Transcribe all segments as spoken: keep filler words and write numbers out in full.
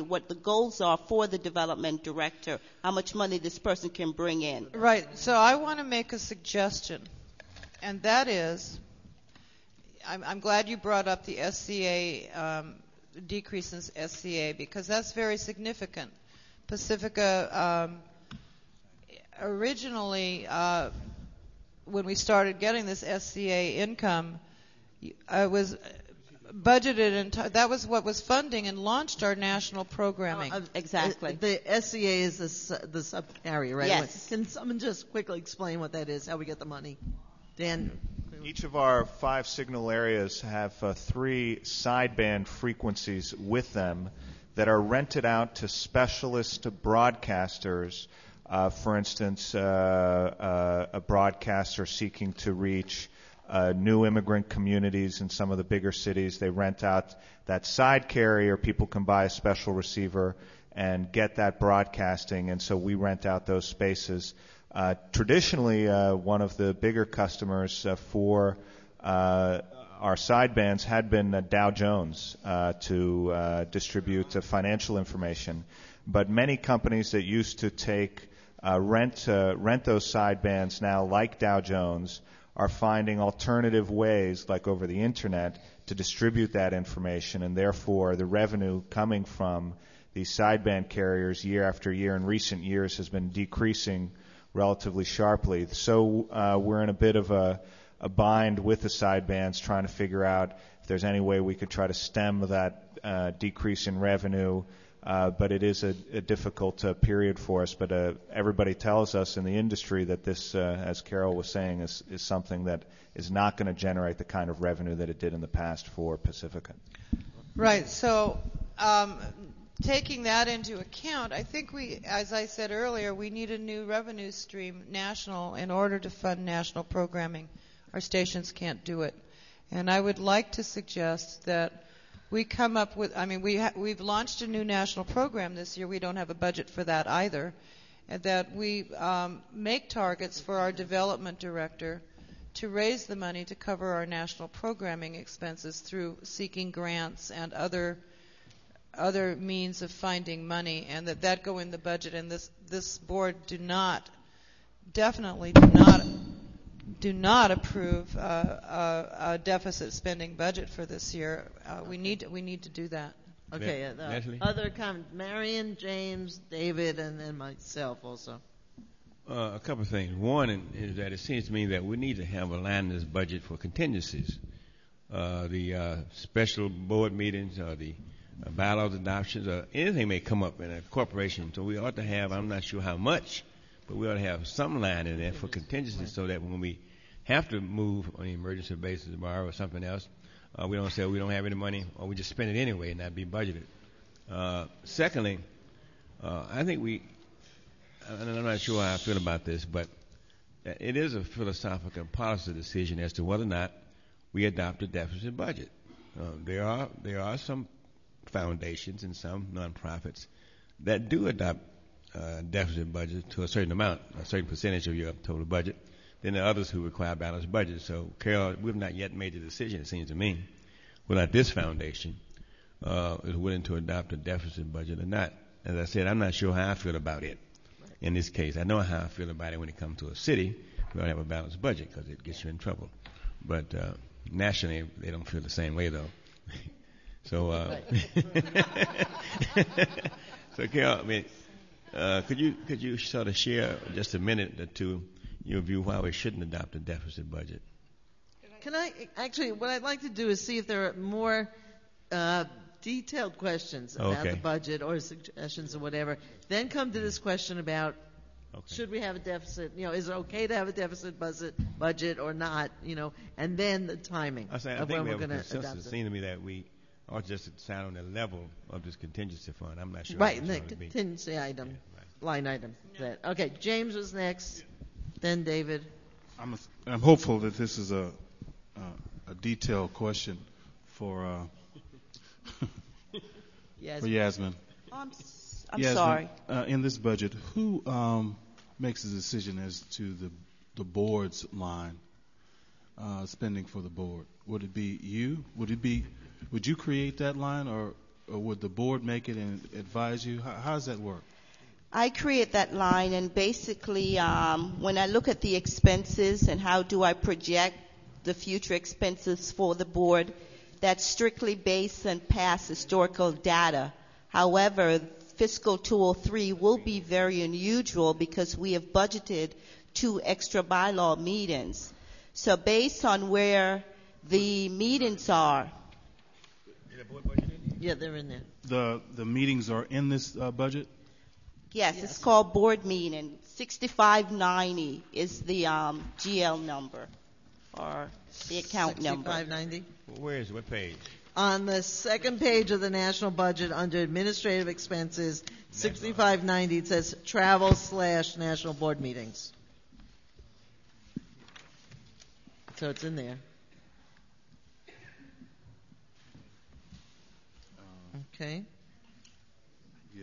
what the goals are for the development director, how much money this person can bring in. Right. So I want to make a suggestion, and that is, I'm, I'm glad you brought up the S C A, um, decrease in S C A, because that's very significant. Pacifica um, originally, uh, when we started getting this S C A income, I was budgeted, and t- that was what was funding and launched our national programming. Uh, Exactly. uh, The S C A is the, su- the sub-carrier, right? Yes. Can someone just quickly explain what that is, how we get the money? Dan? Each of our five signal areas have uh, three sideband frequencies with them that are rented out to specialist broadcasters. Uh, for instance, uh, uh, a broadcaster seeking to reach uh, new immigrant communities in some of the bigger cities, they rent out that side carrier. People can buy a special receiver and get that broadcasting, and so we rent out those spaces. Uh, traditionally, uh, one of the bigger customers uh, for uh, our sidebands had been uh, Dow Jones uh, to uh, distribute uh, financial information. But many companies that used to take uh, rent uh, rent those sidebands now, like Dow Jones, are finding alternative ways, like over the internet, to distribute that information, and therefore the revenue coming from these sideband carriers year after year in recent years has been decreasing relatively sharply. So uh, we're in a bit of a, a bind with the sidebands, trying to figure out if there's any way we could try to stem that uh, decrease in revenue. Uh, but it is a, a difficult uh, period for us. But uh, everybody tells us in the industry that this, uh, as Carol was saying, is, is something that is not going to generate the kind of revenue that it did in the past for Pacifica. Right. So um, taking that into account, I think we, as I said earlier, we need a new revenue stream, national, in order to fund national programming. Our stations can't do it. And I would like to suggest that we come up with, I mean, we ha- we've launched a new national program this year. We don't have a budget for that either. And that we um, make targets for our development director to raise the money to cover our national programming expenses through seeking grants and other other means of finding money, and that that go in the budget. And this this board do not, definitely do not, do not approve uh, a, a deficit spending budget for this year. Uh, we need we need to do that. Okay, uh, Natalie? other comments. Marion, James, David, and then myself also. Uh, a couple of things. One is that it seems to me that we need to have a line in this budget for contingencies. Uh, the uh, special board meetings or the uh, bylaws adoptions or anything may come up in a corporation. So we ought to have, I'm not sure how much, but we ought to have some line in there for contingencies so that when we have to move on an emergency basis tomorrow or something else, uh, we don't say we don't have any money or we just spend it anyway and not be budgeted. Uh, secondly, uh, I think we, and I'm not sure how I feel about this, but it is a philosophical policy decision as to whether or not we adopt a deficit budget. Uh, there are there are some foundations and some nonprofits that do adopt uh, deficit budget to a certain amount, a certain percentage of your total budget. Then there are others who require balanced budget. So, Carol, we've not yet made the decision, it seems to me, whether this foundation uh, is willing to adopt a deficit budget or not. As I said, I'm not sure how I feel about it in this case. I know how I feel about it when it comes to a city. We ought to have a balanced budget because it gets you in trouble. But uh, nationally, they don't feel the same way, though. so, uh, so Carol, I mean, uh, could you could you sort of share just a minute or two your view why we shouldn't adopt a deficit budget? Can I actually? What I'd like to do is see if there are more uh, detailed questions about Okay. the budget or suggestions or whatever. Then come to this question about Okay. should we have a deficit? You know, is it okay to have a deficit budget, budget or not? You know, and then the timing I, say, I of think when we we're have a going to consensus. adopt It it. seems to me that we ought just to decide on the level of this contingency fund. I'm not sure. Right, how and much the it ought to be. contingency item, Yeah, right. line item. That okay. James was next, then David. I'm, a, I'm hopeful that this is a uh, a detailed question for uh, Yes. for Yasmin. Oh, I'm, s- I'm Yasmin, sorry. Uh, in this budget, who um, makes the decision as to the the board's line uh, spending for the board? Would it be you? Would it be? Would you create that line, or or would the board make it and advise you? How, how does that work? I create that line, and basically, um, when I look at the expenses and how do I project the future expenses for the board, that's strictly based on past historical data. However, fiscal two oh three will be very unusual because we have budgeted two extra bylaw meetings. So based on where the meetings are, Yeah, they're in there. The the meetings are in this uh, budget? yes, Yes. it's called board meeting. sixty-five ninety is the um, G L number or the account number. sixty-five ninety. Where is it? What page? On the second page of the national budget, under administrative expenses, sixty-five ninety, it says travel slash national board meetings. So it's in there. Okay. Yeah.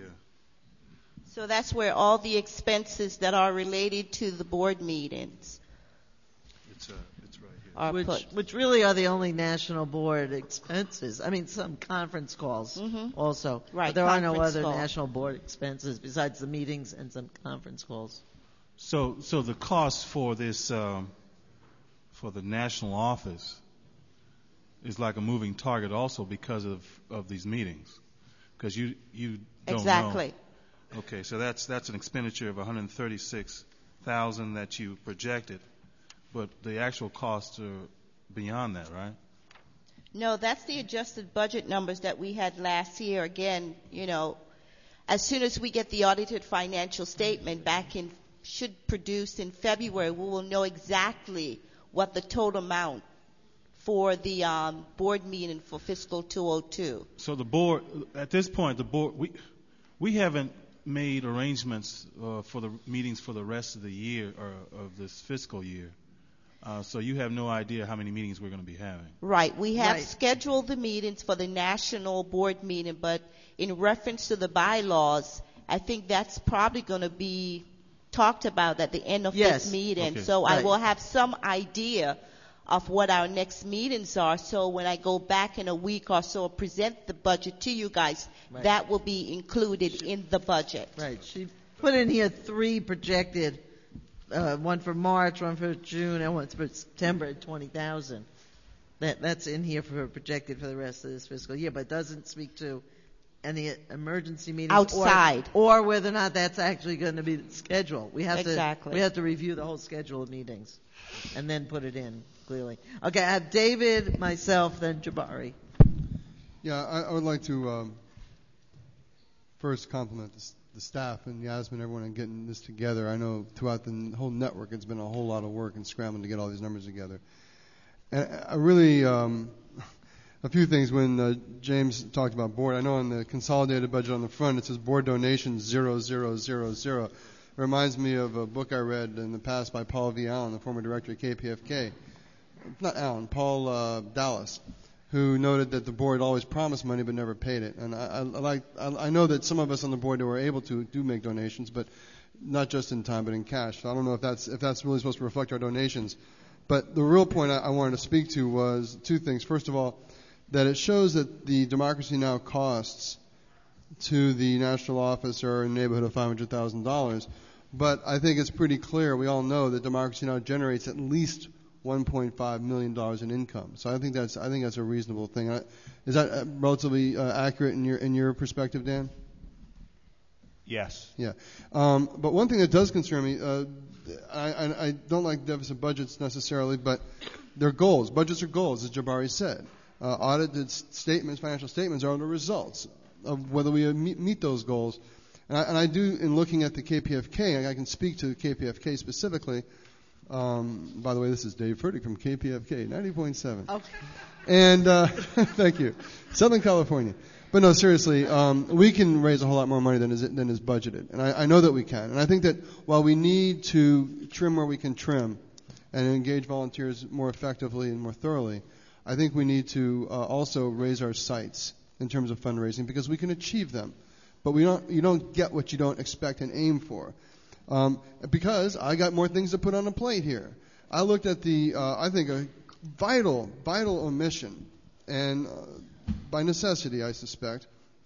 So that's where all the expenses that are related to the board meetings It's, uh, it's right here. are Which, put. which really are the only national board expenses. I mean, some conference calls Mhm. also. Right, But there are no conference other call. national board expenses besides the meetings and some conference calls. So, so the cost for this, um, for the national office, is like a moving target also because of, of these meetings, because you you don't Exactly. know. Okay, so that's that's an expenditure of one hundred thirty-six thousand that you projected, but the actual costs are beyond that, right? No, that's the adjusted budget numbers that we had last year. Again, you know, as soon as we get the audited financial statement back in, should produce in February, we will know exactly what the total amount for the um, board meeting for fiscal two oh two. So the board, at this point, the board, we we haven't made arrangements uh, for the meetings for the rest of the year or of this fiscal year. Uh, so you have no idea how many meetings we're going to be having. Right. We have Right. scheduled the meetings for the national board meeting, but in reference to the bylaws, I think that's probably going to be talked about at the end of Yes. this meeting. Okay. So I Right. will have some idea of what our next meetings are. So when I go back in a week or so, present the budget to you guys, Right. that will be included in the budget. Right. She put in here three projected, uh, one for March, one for June, and one for September at twenty thousand. That that's in here for projected for the rest of this fiscal year, but it doesn't speak to any emergency meetings or- Outside. or, whether or not that's actually going to be the schedule. We have Exactly. to we have to review the whole schedule of meetings and then put it in clearly. Okay, I have David, myself, then Jabari. Yeah, I, I would like to um, first compliment the, s- the staff and Yasmin, everyone, in getting this together. I know throughout the n- whole network, it's been a whole lot of work and scrambling to get all these numbers together. And I really, um, a few things when uh, James talked about board. I know on the consolidated budget on the front, it says board donations zero zero zero zero. It reminds me of a book I read in the past by Paul V. Allen, the former director of K P F K. Not Allen, Paul uh, Dallas, who noted that the board always promised money but never paid it. And I, I, I like, I, I know that some of us on the board who are able to do make donations, but not just in time, but in cash. So I don't know if that's if that's really supposed to reflect our donations. But the real point I, I wanted to speak to was two things. First of all, that it shows that the Democracy Now! Costs to the national office are in the neighborhood of five hundred thousand dollars. But I think it's pretty clear, we all know that Democracy Now! Generates at least one point five million dollars in income. So I think that's I think that's a reasonable thing. I, is that uh, relatively uh, accurate in your in your perspective, Dan? Yes. Yeah. Um, but one thing that does concern me, uh, I, I, I don't like deficit budgets necessarily, but they're goals. Budgets are goals, as Jabari said. Uh, audited statements, financial statements, are the results of whether we meet, meet those goals. And I, and I do, in looking at the K P F K, I can speak to the K P F K specifically. Um, by the way, this is Dave Furtick from K P F K, ninety point seven. Okay. And uh, thank you, Southern California. But no, seriously, um, we can raise a whole lot more money than is than is budgeted, and I, I know that we can. And I think that while we need to trim where we can trim, and engage volunteers more effectively and more thoroughly, I think we need to uh, also raise our sights in terms of fundraising because we can achieve them, but we don't. You don't get what you don't expect and aim for. Um, because I got more things to put on the plate here. I looked at the, uh, I think, a vital, vital omission, and uh, by necessity, I suspect,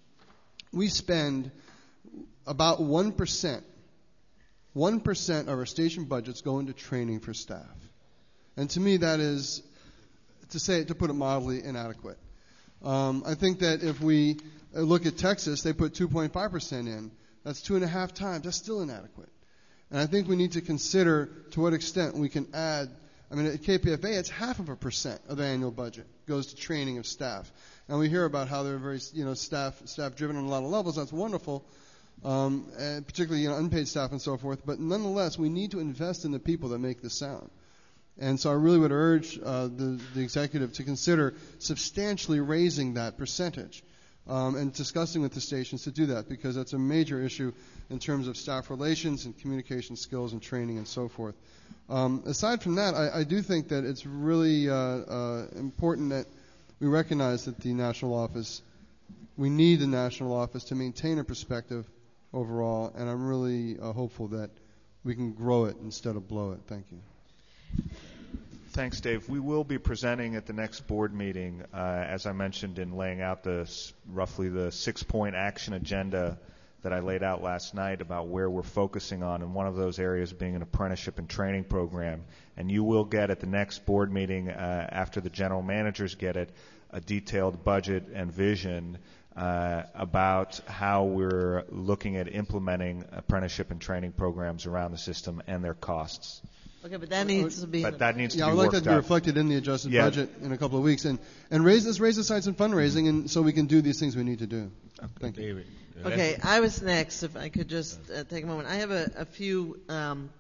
we spend about one percent, one percent of our station budgets go into training for staff. And to me, that is, to say it, to put it mildly, inadequate. Um, I think that if we look at Texas, they put two point five percent in. That's two and a half times. That's still inadequate. And I think we need to consider to what extent we can add. I mean, at K P F A, it's half of a percent of the annual budget goes to training of staff. And we hear about how they're very, you know, staff staff driven on a lot of levels. That's wonderful, um, and particularly, you know, unpaid staff and so forth. But nonetheless, we need to invest in the people that make the sound. And so I really would urge uh, the, the executive to consider substantially raising that percentage um, and discussing with the stations to do that, because that's a major issue in terms of staff relations and communication skills and training and so forth. Um, aside from that, I, I do think that it's really uh, uh, important that we recognize that the national office, we need the national office to maintain a perspective overall, and I'm really uh, hopeful that we can grow it instead of blow it. Thank you. Thanks, Dave. We will be presenting at the next board meeting, uh, as I mentioned in laying out the roughly the six-point action agenda that I laid out last night about where we're focusing on, and one of those areas being an apprenticeship and training program. And you will get at the next board meeting, uh, after the general managers get it, a detailed budget and vision uh, about how we're looking at implementing apprenticeship and training programs around the system and their costs. Okay, but that needs to be. But that needs yeah, to I be would like worked that to be out. reflected in the adjusted Yeah. budget in a couple of weeks, and and raise let's raise aside some fundraising, and so we can do these things we need to do. Thank you. David. uh, Okay, that's- I was next. If I could just uh, take a moment, I have a, a few. Um,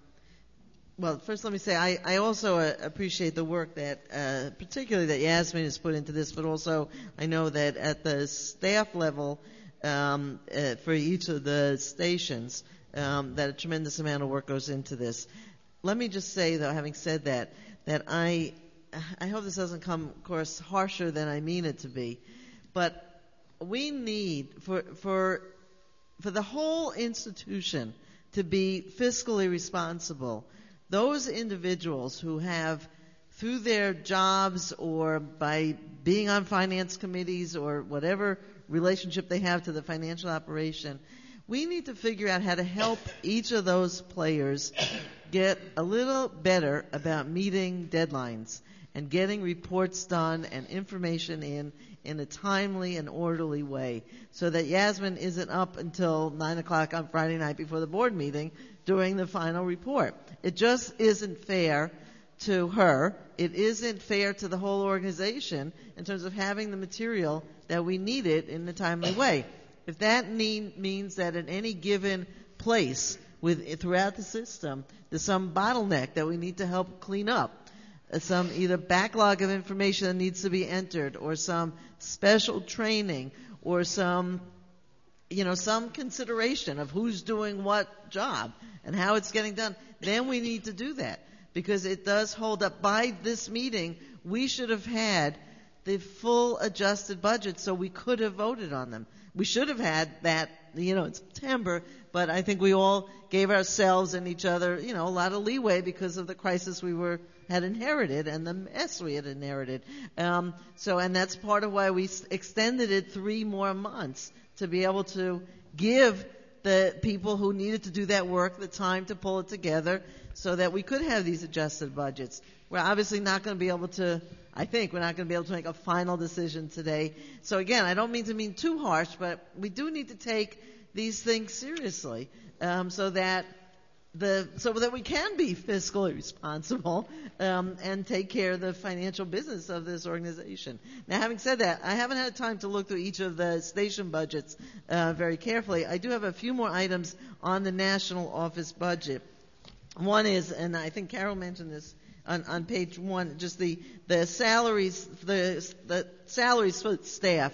well, first, let me say I, I also uh, appreciate the work that, uh, particularly that Yasmin has put into this, but also I know that at the staff level um, uh, for each of the stations, um, that a tremendous amount of work goes into this. Let me just say, though, having said that, that I I hope this doesn't come, of course, harsher than I mean it to be, but we need for for for the whole institution to be fiscally responsible. Those individuals who have, through their jobs or by being on finance committees or whatever relationship they have to the financial operation, we need to figure out how to help each of those players get a little better about meeting deadlines and getting reports done and information in in a timely and orderly way, so that Yasmin isn't up until nine o'clock on Friday night before the board meeting doing the final report. It just isn't fair to her. It isn't fair to the whole organization in terms of having the material that we needed in a timely way. If that mean, means that at any given place with throughout the system there's some bottleneck that we need to help clean up, some either backlog of information that needs to be entered, or some special training, or some, you know, some consideration of who's doing what job and how it's getting done, then we need to do that, because it does hold up. By this meeting, we should have had the full adjusted budget, so we could have voted on them. We should have had that, you know, in September, but I think we all gave ourselves and each other, you know, a lot of leeway because of the crisis we were had inherited and the mess we had inherited. Um, so, and that's part of why we s- extended it three more months to be able to give the people who needed to do that work the time to pull it together so that we could have these adjusted budgets. We're obviously not going to be able to, I think we're not going to be able to make a final decision today. So again, I don't mean to mean too harsh, but we do need to take these things seriously, um, so that the so that we can be fiscally responsible um, and take care of the financial business of this organization. Now, having said that, I haven't had time to look through each of the station budgets uh, very carefully. I do have a few more items on the national office budget. One is, and I think Carol mentioned this on, on page one, just the the salaries the the salaries for staff.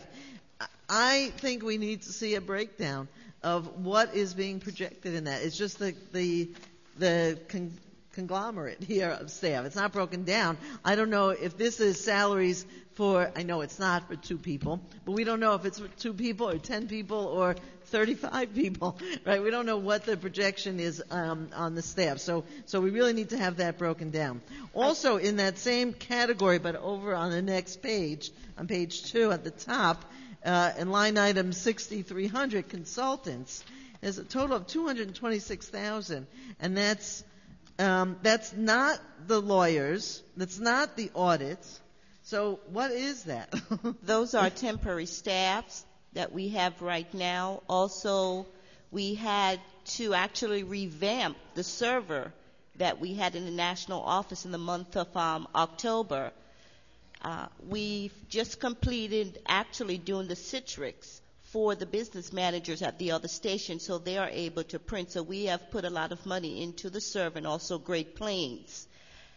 I think we need to see a breakdown of what is being projected in that. It's just the the the con- conglomerate here of staff. It's not broken down. I don't know if this is salaries for, I know it's not for two people, but we don't know if it's for two people or ten people or thirty-five people, right? We don't know what the projection is um, on the staff. So so we really need to have that broken down. Also, in that same category, but over on the next page, on page two at the top, uh, in line item sixty-three hundred, consultants, is a total of two hundred twenty-six thousand dollars, and that's um, that's not the lawyers, that's not the audits. So what is that? Those are temporary staffs that we have right now. Also, we had to actually revamp the server that we had in the national office in the month of um, October. Uh, we've just completed actually doing the Citrix for the business managers at the other station, so they are able to print. So we have put a lot of money into the server, and also Great Plains.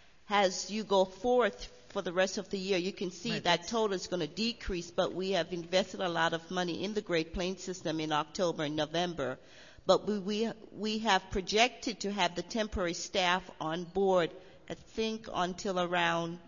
As you go forth for the rest of the year, you can see right, that total is going to decrease, but we have invested a lot of money in the Great Plains system in October and November. But we, we, we have projected to have the temporary staff on board, I think, until around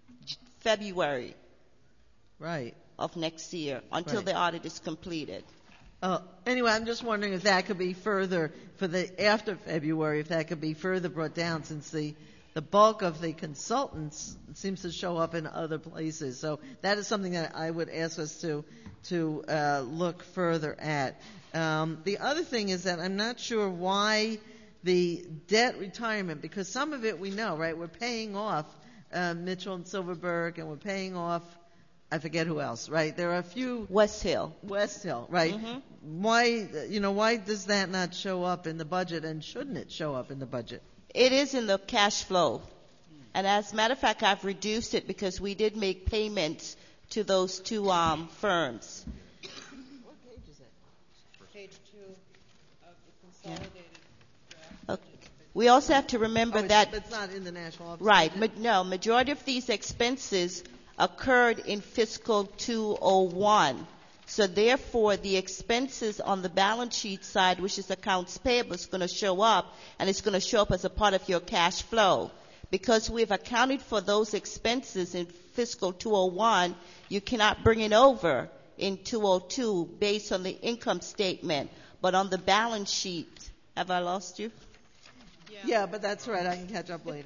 February Right. of next year, until Right. the audit is completed. Uh, anyway, I'm just wondering if that could be further, for the after February, if that could be further brought down, since the, the bulk of the consultants seems to show up in other places. So that is something that I would ask us to, to uh, look further at. Um, the other thing is that I'm not sure why the debt retirement, because some of it we know, right? We're paying off uh, Mitchell and Silverberg, and we're paying off, I forget who else, right? There are a few. West Hill. West Hill, right? Mm-hmm. Why, you know, why does that not show up in the budget, and shouldn't it show up in the budget? It is in the cash flow. And as a matter of fact, I've reduced it because we did make payments to those two um, firms. What page is that? Page two of the consolidated draft. Okay. We also have to remember Oh, it's, that, it's not in the national office. right, budget? ma- no, majority of these expenses occurred in fiscal two oh one. So therefore, the expenses on the balance sheet side, which is accounts payable, is going to show up, and it's going to show up as a part of your cash flow. Because we've accounted for those expenses in fiscal two oh one, you cannot bring it over in two oh two based on the income statement. But on the balance sheet, have I lost you? Yeah, but that's right. I can catch up later.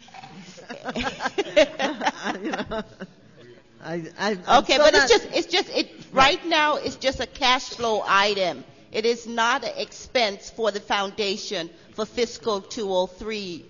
You know, I, I, I'm Okay, still but not- it's just, it's just, it, right now, it's just a cash flow item. It is not an expense for the foundation for fiscal two oh three.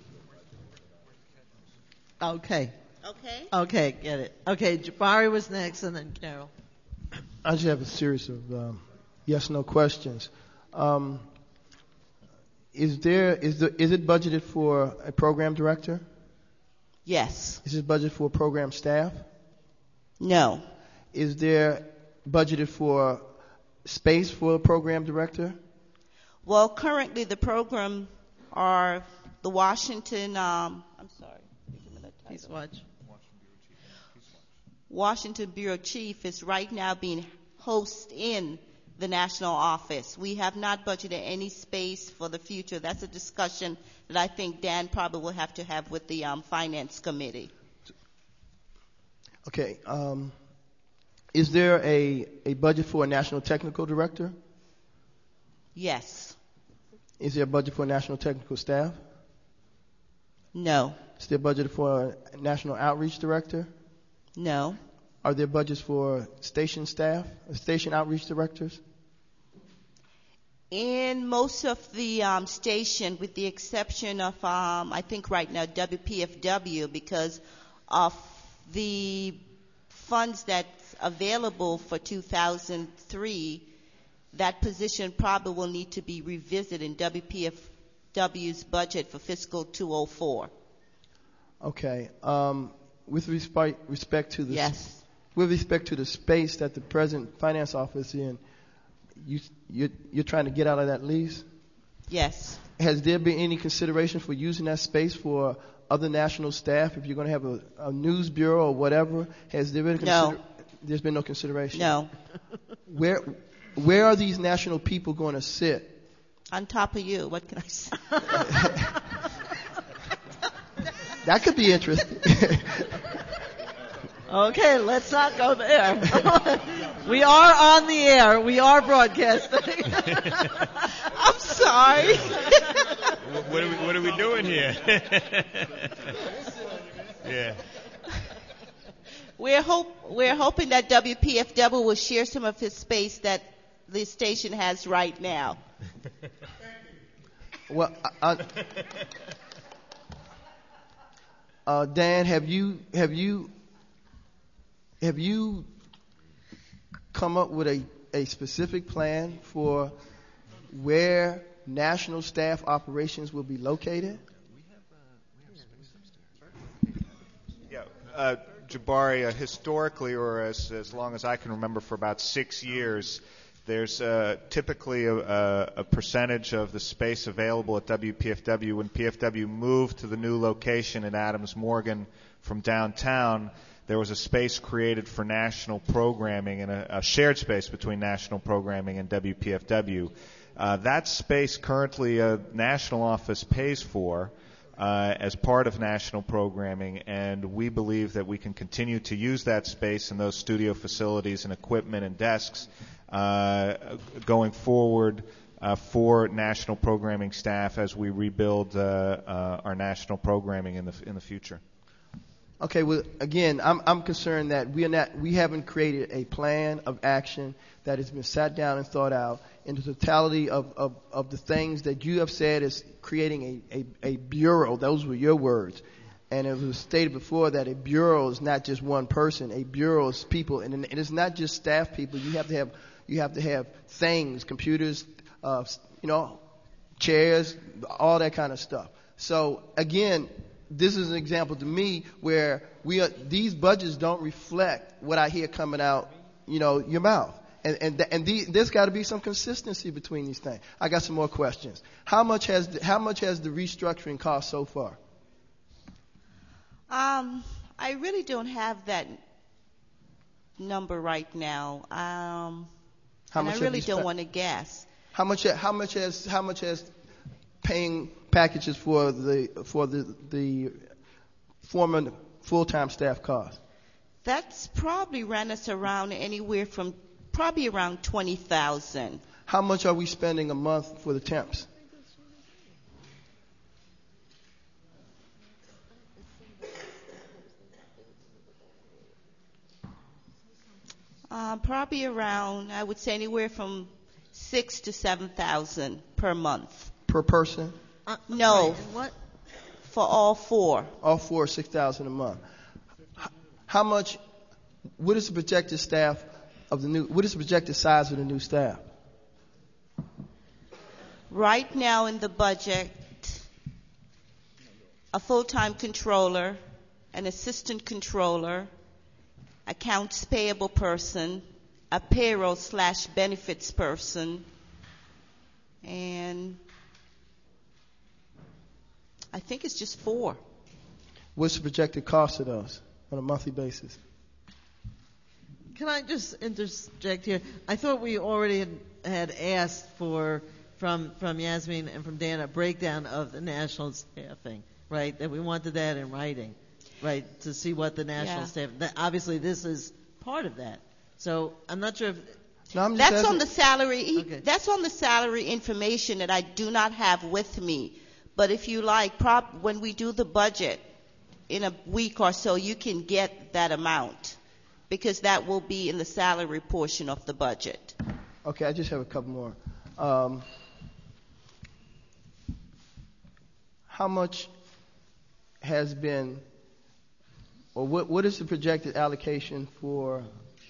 Okay. Okay? Okay, get it. Okay, Jabari was next, and then Carol. I just have a series of um, yes/no questions. Um, is there is the is it budgeted for a program director? Yes. Is it budgeted for program staff? No. Is there budgeted for space for a program director? Well, currently the program are the Washington, um, I'm sorry. give me the title. Peace Watch. Washington Bureau Chief is right now being hosted in the national office. We have not budgeted any space for the future. That's a discussion that I think Dan probably will have to have with the um, finance committee. Okay. Um, is there a, a budget for a national technical director? Yes. Is there a budget for a national technical staff? No. Is there a budget for a national outreach director? No. Are there budgets for station staff, station outreach directors? In most of the um, station, with the exception of, um, I think right now, W P F W, because of the funds that's available for two thousand three, that position probably will need to be revisited in W P F W's budget for fiscal two oh four. Okay. Um, with respect respect to the Yes. with respect to the space that the present finance office is in, you you're, you're trying to get out of that lease. Yes. Has there been any consideration for using that space for other national staff? If you're going to have a, a news bureau or whatever, has there been a No. consider- there's been no consideration? No. Where where are these national people going to sit? On top of you, what can I say? That could be interesting. Okay, let's not go there. We are on the air. We are broadcasting. I'm sorry. What are we, what are we doing here? Yeah. We're hope we're hoping that W P F W will share some of his space that the station has right now. Well, I, I, uh, Dan, have you have you have you come up with a, a specific plan for where national staff operations will be located? Yeah, uh, Jabari, uh, historically, or as, as long as I can remember, for about six years, there's uh, typically a, a, a percentage of the space available at W P F W. When P F W moved to the new location in Adams Morgan from downtown, there was a space created for national programming and a, a shared space between national programming and W P F W. Uh, that space currently a national office pays for uh, as part of national programming, and we believe that we can continue to use that space and those studio facilities and equipment and desks uh, going forward uh, for national programming staff as we rebuild uh, uh, our national programming in the in the future. Okay, well, again, I'm, I'm concerned that we are not, we haven't created a plan of action that has been sat down and thought out in the totality of, of, of the things that you have said is creating a, a, a bureau. Those were your words. And it was stated before that a bureau is not just one person. A bureau is people, and, and it's not just staff people. You have to have, you have to have things, computers, uh, you know, chairs, all that kind of stuff. So, again, this is an example to me where we are, these budgets don't reflect what I hear coming out, you know, your mouth. And and and the, there's got to be some consistency between these things. I got some more questions. How much has the, how much has the restructuring cost so far? Um, I really don't have that number right now. Um, How and much I have really you don't spent? want to guess. How much how much has how much has paying packages for the for the the former full-time staff cost? That's probably ran us around anywhere from probably around twenty thousand. How much are we spending a month for the temps? Uh, probably around, I would say, anywhere from six to seven thousand per month. Per person? Uh, No, wait, what? for all four. All four, six thousand a month. H- How much? What is the projected staff of the new? What is the projected size of the new staff? Right now in the budget, a full-time controller, an assistant controller, accounts payable person, a payroll slash benefits person, and I think it's just four. What's the projected cost of those on a monthly basis? Can I just interject here? I thought we already had, had asked for, from, from Yasmin and from Dan, a breakdown of the national staffing, right? That we wanted that in writing, right? To see what the national Yeah. staff, that obviously this is part of that. So I'm not sure if, No, I'm just That's asking- on the salary. he- Okay. That's on the salary information that I do not have with me. But if you like, prop, when we do the budget in a week or so, you can get that amount because that will be in the salary portion of the budget. Okay, I just have a couple more. Um, how much has been, or what, what is the projected allocation for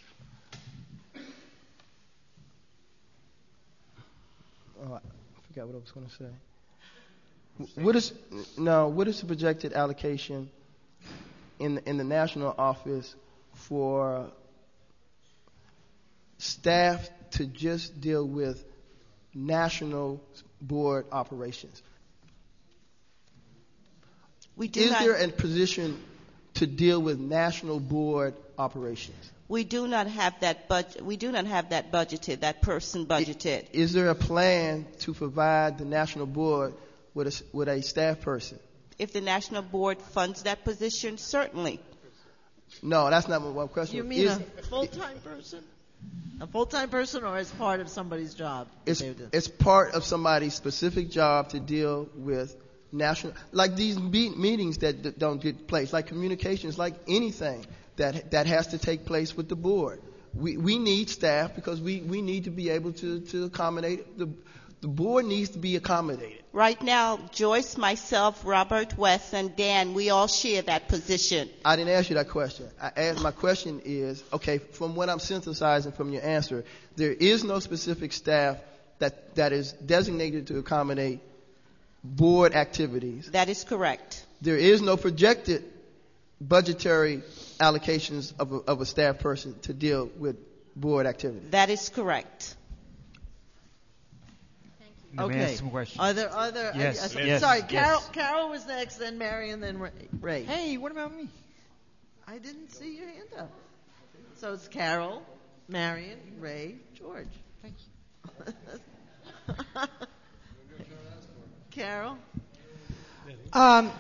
oh, I forgot what I was going to say. What is no? What is the projected allocation in in the national office for staff to just deal with national board operations? We do Is not. there a position to deal with national board operations? We do not have that budget. We do not have that budgeted. That person budgeted. Is there a plan to provide the national board with a, with a staff person? If the national board funds that position, certainly. No, that's not my question. you mean Is- a full-time person? A full-time person or as part of somebody's job? that It's, they do? it's part of somebody's specific job to deal with national, like these be- meetings that d- don't get place, like communications, like anything that that has to take place with the board. We we need staff because we, we need to be able to, to accommodate the the board needs to be accommodated. Right now, Joyce, myself, Robert, West, and Dan, we all share that position. I didn't ask you that question. I asked, my question is, okay, from what I'm synthesizing from your answer, there is no specific staff that, that is designated to accommodate board activities. That is correct. There is no projected budgetary allocations of a, of a staff person to deal with board activities. That is correct. Let me Okay. ask some questions. Are there other? Yes, uh, yes, sorry, yes. Carol. Carol was next, then Marion, then Ray. Ray. Hey, what about me? I didn't see your hand up. So it's Carol, Marion, Ray, George. Thank you. Carol. Um,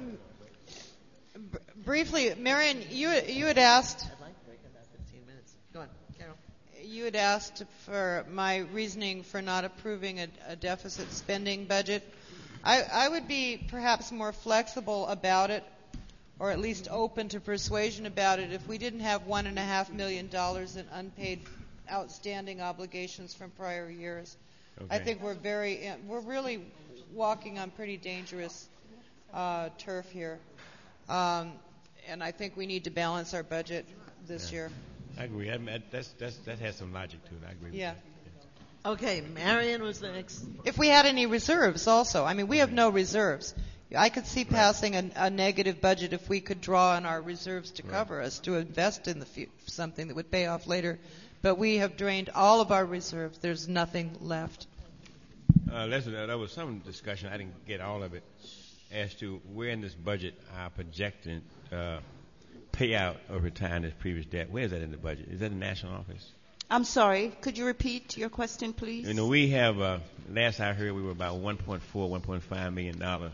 b- briefly, Marion, you you had asked. I'd like to break in about fifteen minutes. Go on, Carol. You had asked for my reasoning for not approving a, a deficit spending budget. I, I would be perhaps more flexible about it, or at least open to persuasion about it, if we didn't have one and a half million dollars in unpaid outstanding obligations from prior years. I Okay. think we're very, we're really walking on pretty dangerous uh, turf here, um, and I think we need to balance our budget this Yeah. year. I agree. I mean, that's, that's, that has some logic to it. I agree Yeah. with Okay, Marion was next. If we had any reserves also. I mean, we have no reserves. I could see passing a, a negative budget if we could draw on our reserves to cover us, to invest in the fu- something that would pay off later. But we have drained all of our reserves. There's nothing left. that. Uh, listen, uh, there was some discussion, I didn't get all of it, as to where in this budget our projected uh, payout of retiring this previous debt. Where is that in the budget? Is that in the national office? I'm sorry. Could you repeat your question, please? You know, we have, uh, last I heard, we were about one point four, one point five million dollars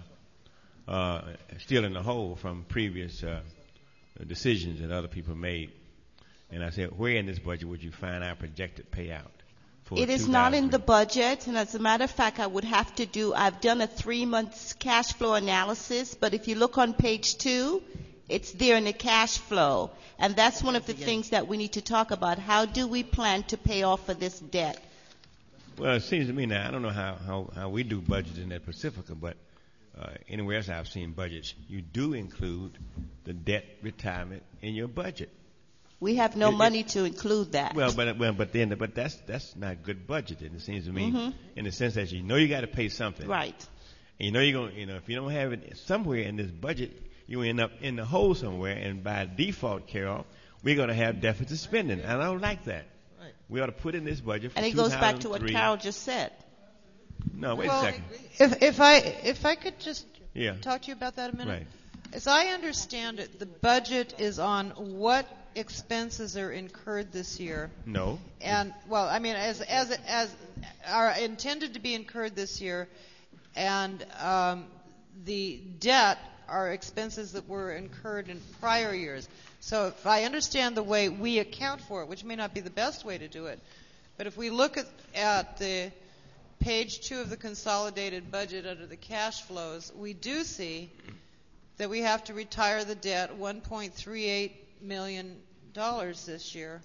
uh, still in the hole from previous uh, decisions that other people made. And I said, where in this budget would you find our projected payout? For It is not in the two thousand three? budget, and as a matter of fact, I would have to do, I've done a three months cash flow analysis, but if you look on page two, it's there in the cash flow. And that's one of the things that we need to talk about. How do we plan to pay off for this debt? Well, it seems to me now, I don't know how, how, how we do budgets in that Pacifica, but uh, anywhere else I've seen budgets, you do include the debt retirement in your budget. We have no It- it- money to include that. Well, but well, but then, but that's that's not good budgeting. It seems to me, Mhm. in the sense that you know you got to pay something, Right. and you know you're going, you know, if you don't have it somewhere in this budget, you end up in the hole somewhere, and by default, Carol, we're going to have deficit spending. And I don't like that. Right. We ought to put in this budget for And it goes back to what two thousand three. Carol just said. No, wait well, a second. If, if I if I could just Yeah. talk to you about that a minute. Right. As I understand it, the budget is on what expenses are incurred this year. No. And well, I mean, as as as are intended to be incurred this year, and um, the debt are expenses that were incurred in prior years. So if I understand the way we account for it, which may not be the best way to do it, but if we look at at the page two of the consolidated budget under the cash flows, we do see that we have to retire the debt one point three eight million dollars this year,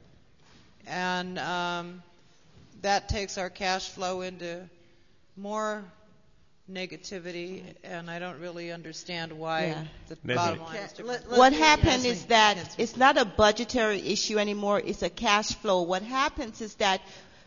and um, that takes our cash flow into more negativity, and I don't really understand why Yeah. the Listen. bottom line is Let- different. let- What me- happened yes, is that yes. it's not a budgetary issue anymore, it's a cash flow. What happens is that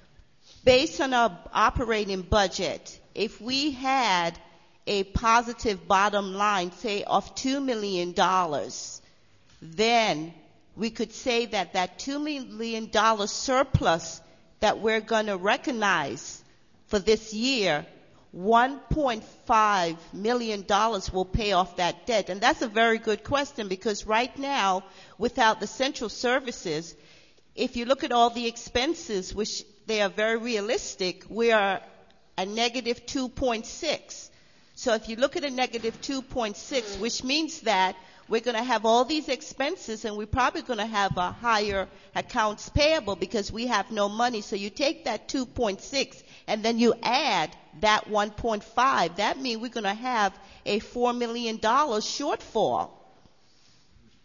based on our operating budget, if we had a positive bottom line, say of two million dollars, then we could say that that two million dollars surplus that we're going to recognize for this year, one point five million dollars will pay off that debt. And that's a very good question, because right now, without the central services, if you look at all the expenses, which they are very realistic, we are a negative two point six. So if you look at a negative two point six, which means that we're going to have all these expenses, and we're probably going to have a higher accounts payable because we have no money. So you take that two point six and then you add that one point five. That means we're going to have a four million dollars shortfall.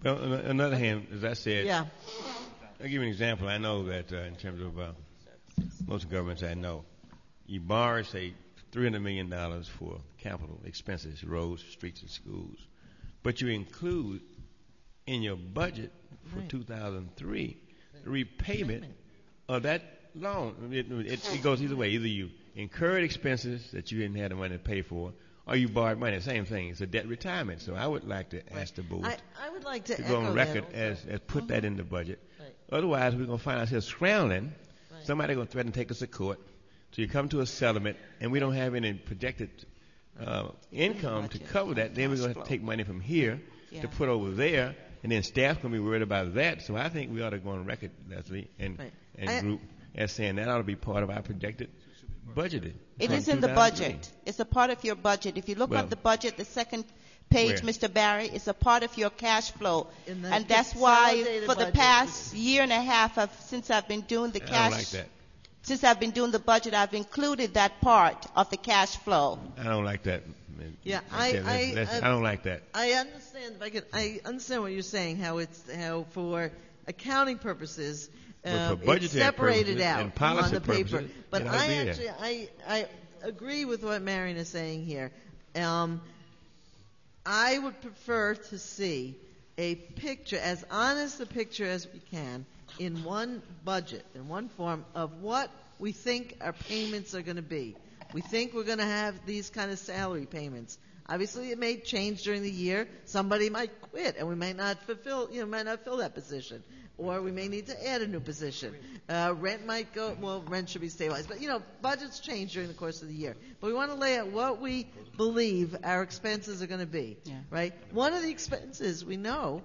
Well, on the- on the other hand, as I said, Yeah. I'll give you an example. I know that uh, in terms of uh, most governments I know, you borrow, say, three hundred million dollars for capital expenses, roads, streets, and schools, but you include in your budget for Right. two thousand three the repayment of that loan. It, it, it goes either way. Either you incurred expenses that you didn't have the money to pay for, or you borrowed money. Same thing. It's a debt retirement. So I would like to ask the board I, I would like to, to echo go on record that as, as put that in the budget. Right. Otherwise, we're going to find ourselves scrambling. Right. Somebody's going to threaten to take us to court. So you come to a settlement, and we don't have any projected uh, income to cover that. Then we're going to have to take money from here Yeah. to put over there, and then staff going to be worried about that. So I think we ought to go on record, Leslie, and, Right. and I- group as saying that ought to be part of our projected budgeting. It from is in the two thousand three. budget. It's a part of your budget. If you look Well, at the budget, the second page, where? Mister Barry, it's a part of your cash flow. In the And that's why consolidated for the budget. past year and a half, I've, since I've been doing the I cash, don't like that. since I've been doing the budget, I've included that part of the cash flow. I don't like that. Yeah, Okay, I- let's- I- let's- I- I don't like that. I understand. If I could, I understand what you're saying. How it's how for accounting purposes, But for um, budgetary it's separated purposes out and policy on the paper. purposes, But it ought to I be there. actually, I I agree with what Marion is saying here. Um, I would prefer to see a picture, as honest a picture as we can, in one budget, in one form, of what we think our payments are going to be. We think we're going to have these kind of salary payments. Obviously, it may change during the year. Somebody might quit, and we may not fulfill, you know, might not fill that position, or we may need to add a new position. Uh, rent might go. Well, rent should be stabilized, but you know, budgets change during the course of the year. But we want to lay out what we believe our expenses are going to be. Yeah. Right. One of the expenses we know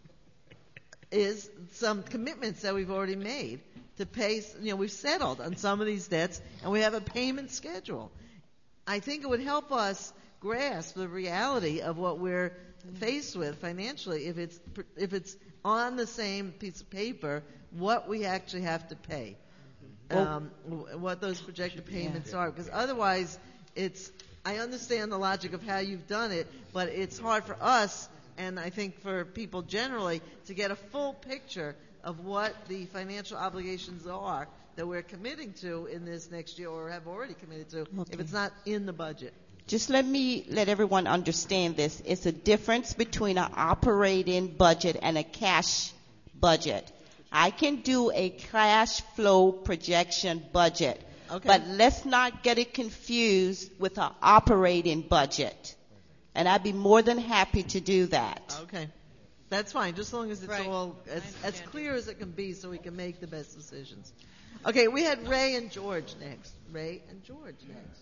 is some commitments that we've already made to pay. You know, we've settled on some of these debts, and we have a payment schedule. I think it would help us grasp the reality of what we're faced with financially if it's if it's on the same piece of paper what we actually have to pay, um, w- what those projected payments are, because otherwise it's I understand the logic of how you've done it, but it's hard for us and I think for people generally to get a full picture of what the financial obligations are that we're committing to in this next year or have already committed to if Okay. it's not in the budget. Just let me let everyone understand this. It's a difference between an operating budget and a cash budget. I can do a cash flow projection budget, Okay. but let's not get it confused with an operating budget. And I'd be more than happy to do that. Okay. That's fine, just as long as it's Right. all as, I as understand. clear as it can be so we can make the best decisions. Okay, we had Ray and George next. Ray and George next.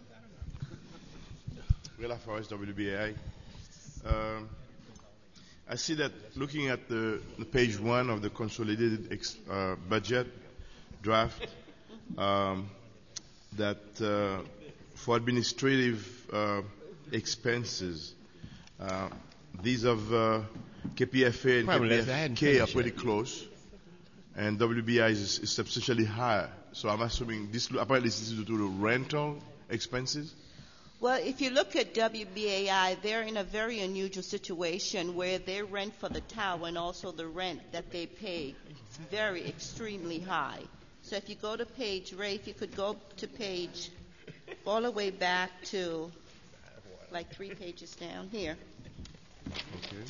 Ray LaForest, W B A I. Um, I see that looking at the, the page one of the consolidated ex, uh, budget draft, um, that uh, for administrative uh, expenses, uh, these of uh, K P F A and Probably less. I hadn't K P F K are finished pretty yet. close, and W B I is, is substantially higher. So I'm assuming this apparently this is due to the rental expenses. Well, if you look at W B A I, they're in a very unusual situation where their rent for the tower and also the rent that they pay is very extremely high. So if you go to page, Ray, if you could go to page all the way back to like three pages down here. Okay.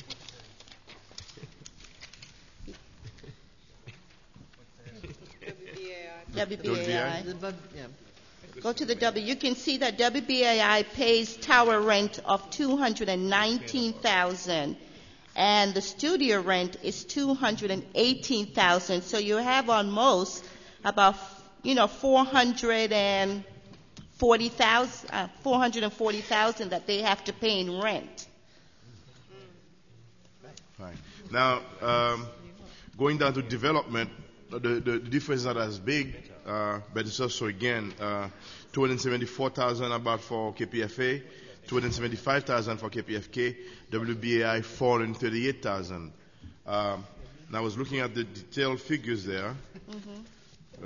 W B A I. W B A I? The bud- yeah. Go to the W. You can see that W B A I pays tower rent of two hundred nineteen thousand dollars and the studio rent is two hundred eighteen thousand dollars. So you have almost about, you know, four hundred forty thousand dollars, uh, four hundred forty thousand dollars that they have to pay in rent. Fine. Now, um, going down to development, uh, the, the, the difference is not as big, uh, but it's also, again, uh, two hundred seventy-four thousand dollars about for K P F A, two hundred seventy-five thousand dollars for K P F K, W B A I four hundred thirty-eight thousand dollars. Um, and I was looking at the detailed figures there. Uh,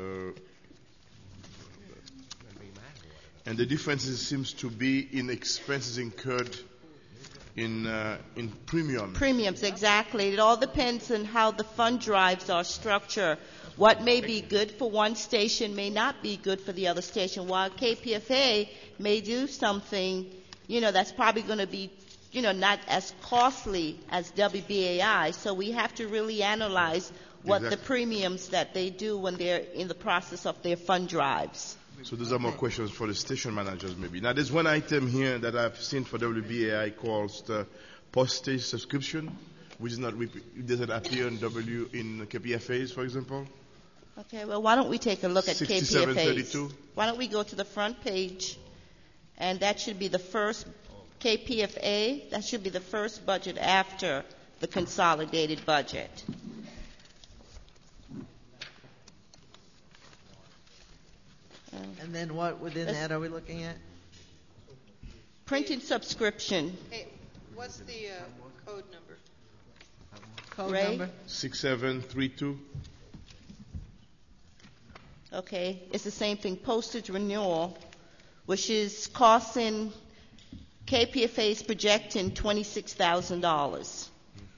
and the difference seems to be in expenses incurred in uh, in premiums. Premiums, exactly. It all depends on how the fund drives are structured. What may be good for one station may not be good for the other station. While K P F A may do something, you know, that's probably going to be, you know, not as costly as W B A I. So we have to really analyze what Exactly. the premiums that they do when they're in the process of their fund drives. So those are more questions for the station managers maybe. Now there's one item here that I've seen for W B A I called the postage subscription, which is not rep- it doesn't appear in W in K P F As, for example. Okay, well, why don't we take a look at K P F As? sixty-seven thirty-two. Why don't we go to the front page, and that should be the first K P F A. That should be the first budget after the consolidated budget. And then what within Let's- that are we looking at? Printing subscription. Hey, what's the uh, code number? Code Ray? number? six seven three two. Okay, it's the same thing. Postage renewal, which is costing K P F A's projecting twenty-six thousand dollars.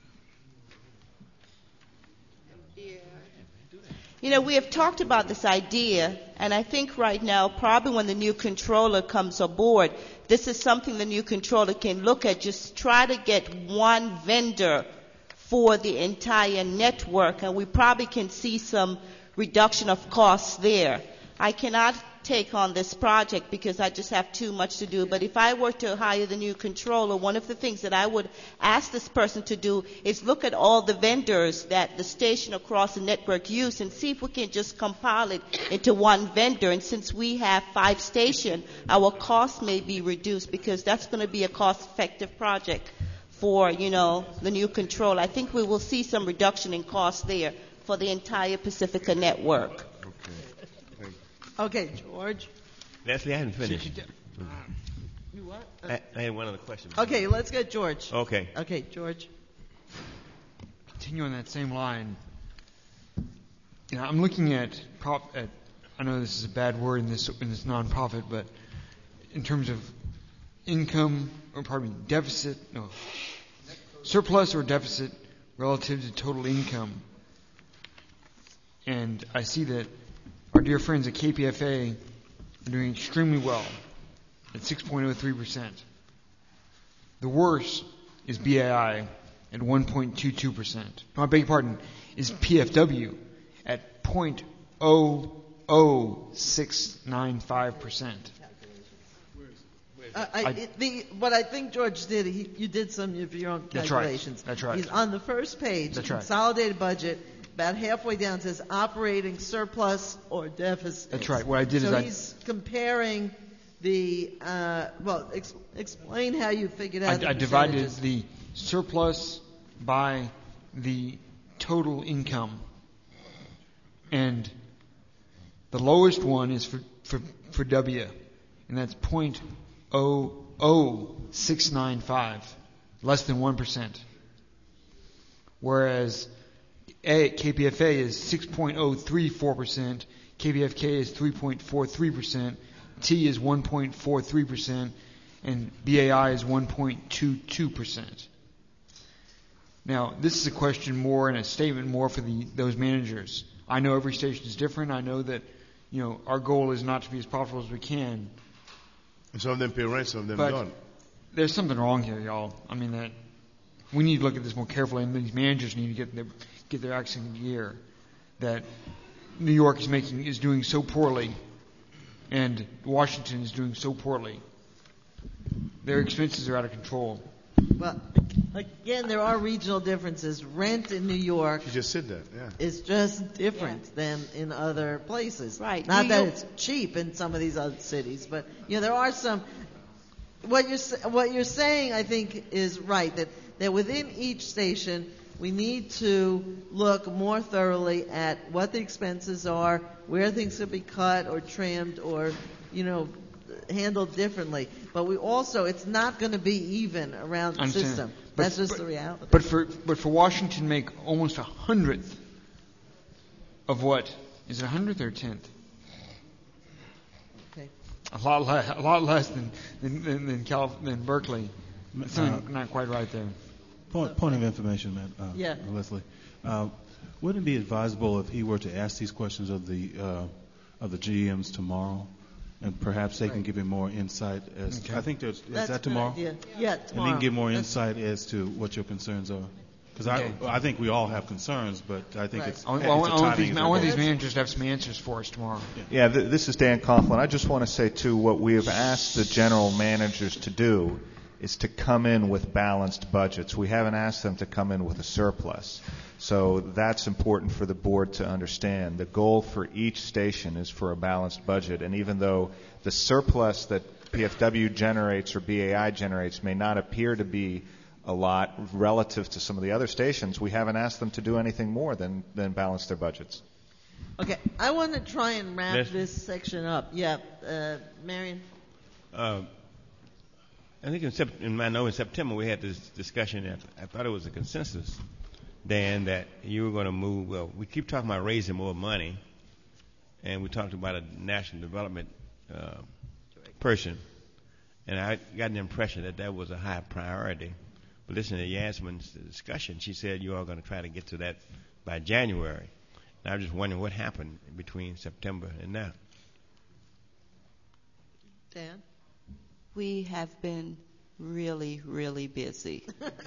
Yeah. You know, we have talked about this idea, and I think right now, probably when the new controller comes aboard, this is something the new controller can look at. Just try to get one vendor for the entire network, and we probably can see some reduction of costs there. I cannot take on this project because I just have too much to do, but if I were to hire the new controller, one of the things that I would ask this person to do is look at all the vendors that the station across the network use and see if we can just compile it into one vendor. And since we have five stations, our costs may be reduced because that's going to be a cost-effective project for, you know, the new controller. I think we will see some reduction in costs there for the entire Pacifica network. Okay, George. Leslie, I haven't finished. You what? I, I had one other question. Okay, let's get George. Okay. Okay, George. Continue on that same line. You know, I'm looking at prop. At, I know this is a bad word in this in this nonprofit, but in terms of income, or pardon me, deficit, no, surplus or deficit relative to total income, and I see that our dear friends at K P F A are doing extremely well at six point zero three percent. The worst is B A I at one point two two percent. No, I beg your pardon, is P F W at zero point zero zero six nine five percent. Uh, I, I- it, the, what I think George did, he, you did some of your own That's right. calculations. That's right. He's on the first page, That's the right. consolidated budget, about halfway down says operating surplus or deficit. That's right. What I did so is I- he's comparing the, uh, well, ex- explain how you figured out the I, I divided percentages. the surplus by the total income. And the lowest one is for, for, for W, and that's zero point zero zero six nine five, less than one percent. Whereas A, K P F A is six point zero three four percent, K P F K is three point four three percent, T is one point four three percent, and B A I is one point two two percent. Now, this is a question more and a statement more for the, those managers. I know every station is different. I know that, you know, our goal is not to be as profitable as we can. And some of them pay rent, some of them But don't. there's something wrong here, y'all. I mean, that we need to look at this more carefully, and these managers need to get their get their acts in gear. That New York is making is doing so poorly, and Washington is doing so poorly. Their expenses are out of control. Well, again, there are regional differences. Rent in New York She just said that, yeah. is just different than in other places. Right. Not New that York- it's cheap in some of these other cities, but you know there are some. What you're sa- what you're saying, I think, is right. That that within each station, we need to look more thoroughly at what the expenses are, where things could be cut or trimmed or you know handled differently. But we also, it's not going to be even around the Understand. system. But- That's just but- the reality. But for but for Washington, to make almost a hundredth of what is it a hundredth or a tenth? Okay. A lot less, a lot less than than than, than, Calif- than Berkeley. something not quite right there. Point, point of information, man. Uh, Yeah. Leslie. Uh, wouldn't it be advisable if he were to ask these questions of the uh, of the G Ms tomorrow, and perhaps they can give him more insight as Okay. I think there's is That's a that good tomorrow? idea. Yeah, And he tomorrow. can give more That's- insight as to what your concerns are. Because Okay. I I think we all have concerns, but I think Right. it's, I want, it's I the want, I want timing these, is I want these important. managers to have some answers for us tomorrow. Yeah, th- this is Dan Coughlin. I just want to say, too, what we have asked the general managers to do is to come in with balanced budgets. We haven't asked them to come in with a surplus. So that's important for the board to understand. The goal for each station is for a balanced budget. And even though the surplus that P F W generates or B A I generates may not appear to be a lot relative to some of the other stations, we haven't asked them to do anything more than, than balance their budgets. Okay, I want to try and wrap Yes. this section up. Yeah, uh, Marion. Uh, I think in, Sep- in I know in September we had this discussion. And I thought it was a consensus, Dan, that you were going to move. Well, we keep talking about raising more money, and we talked about a national development uh, person, and I got an impression that that was a high priority. But listening to Yasmin's discussion, she said you are going to try to get to that by January. And I was just wondering what happened between September and now. Dan? We have been really, really busy.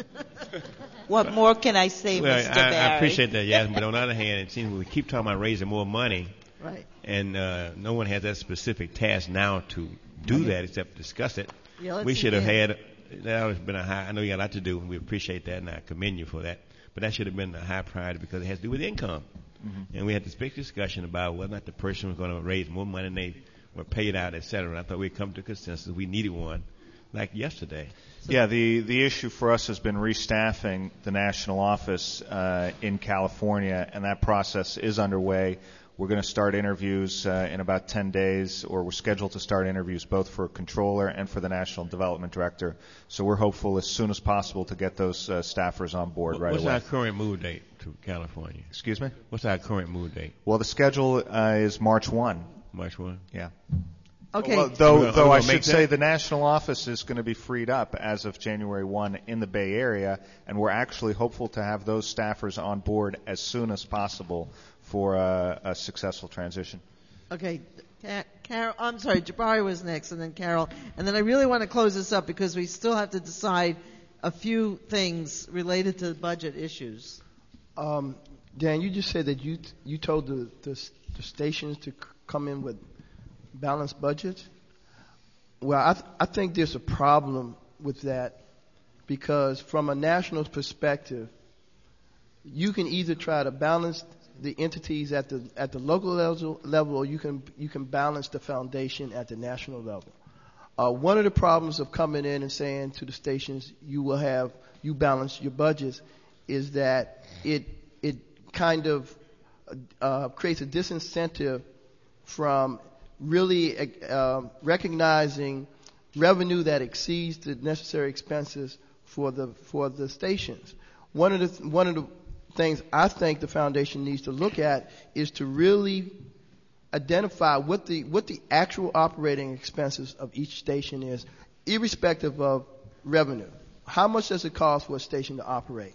What more can I say, Well, Mister I, Barry? I appreciate that, Yasmin. But on the other hand, it seems we keep talking about raising more money, Right. and uh, no one has that specific task now to do that except discuss it. Yeah, let's we should have again- had that would have been a high. I know you got a lot to do, and we appreciate that, and I commend you for that. But that should have been a high priority because it has to do with income. Mm-hmm. And we had this big discussion about whether or not the person was going to raise more money than they were paid out, et cetera. And I thought we'd come to a consensus. We needed one, like yesterday. Yeah, the, the issue for us has been restaffing the national office uh, in California, and that process is underway. We're going to start interviews uh, in about ten days, or we're scheduled to start interviews both for controller and for the national development director. So we're hopeful as soon as possible to get those uh, staffers on board What- right What's away. our current move date to California? Excuse me? What's our current move date? Well, the schedule uh, is March first. March first? Yeah. Okay. Well, though, Are we gonna- though are we I gonna make should say that? the national office is going to be freed up as of January first in the Bay Area, and we're actually hopeful to have those staffers on board as soon as possible for a, a successful transition. Okay, Ca- Carol. I'm sorry, Jabari was next, and then Carol, and then I really want to close this up because we still have to decide a few things related to budget issues. Um, Dan, you just said that you you told the, the, the stations to c- come in with balanced budgets. Well, I, th- I think there's a problem with that because from a national perspective, you can either try to balance the entities at the at the local level, level or you can you can balance the foundation at the national level. Uh, one of the problems of coming in and saying to the stations you will have you balance your budgets is that it it kind of uh, creates a disincentive from really uh, recognizing revenue that exceeds the necessary expenses for the for the stations. One of the one of the things I think the foundation needs to look at is to really identify what the what the actual operating expenses of each station is, irrespective of revenue. How much does it cost for a station to operate?